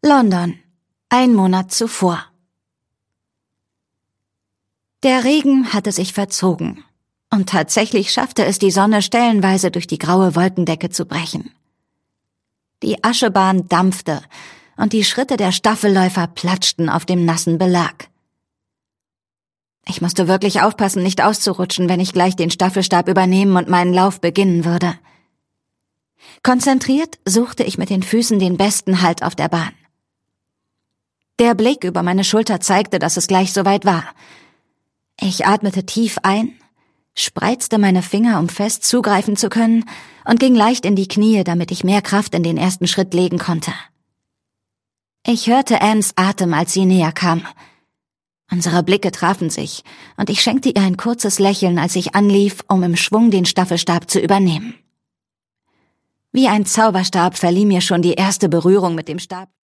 London, 1 Monat zuvor. Der Regen hatte sich verzogen, und tatsächlich schaffte es die Sonne stellenweise durch die graue Wolkendecke zu brechen. Die Aschebahn dampfte, und die Schritte der Staffelläufer platschten auf dem nassen Belag. Ich musste wirklich aufpassen, nicht auszurutschen, wenn ich gleich den Staffelstab übernehmen und meinen Lauf beginnen würde. Konzentriert suchte ich mit den Füßen den besten Halt auf der Bahn. Der Blick über meine Schulter zeigte, dass es gleich soweit war. Ich atmete tief ein, spreizte meine Finger, um fest zugreifen zu können, und ging leicht in die Knie, damit ich mehr Kraft in den ersten Schritt legen konnte. Ich hörte Annes Atem, als sie näher kam. Unsere Blicke trafen sich, und ich schenkte ihr ein kurzes Lächeln, als ich anlief, um im Schwung den Staffelstab zu übernehmen. Wie ein Zauberstab verlieh mir schon die erste Berührung mit dem Stab